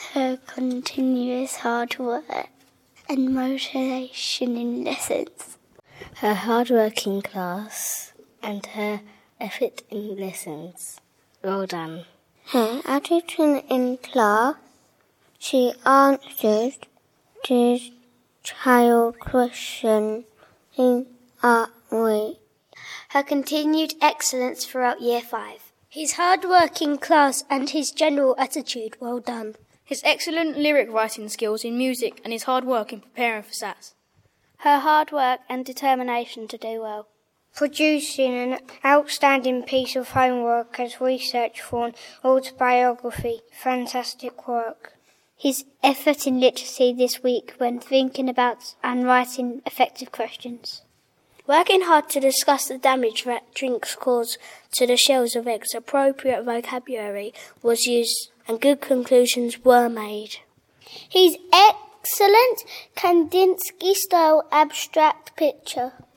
her continuous hard work and motivation in lessons. Her hard-working class and her effort in lessons. Well done. Her attitude in class, she answered the child question in art week. Her continued excellence throughout Year 5. His hard-working class and his general attitude, well done. His excellent lyric writing skills in music and his hard work in preparing for SAS. Her hard work and determination to do well. Producing an outstanding piece of homework as research for an autobiography. Fantastic work. His effort in literacy this week when thinking about and writing effective questions. Working hard to discuss the damage that drinks cause to the shells of eggs, appropriate vocabulary was used and good conclusions were made. His excellent Kandinsky-style abstract picture.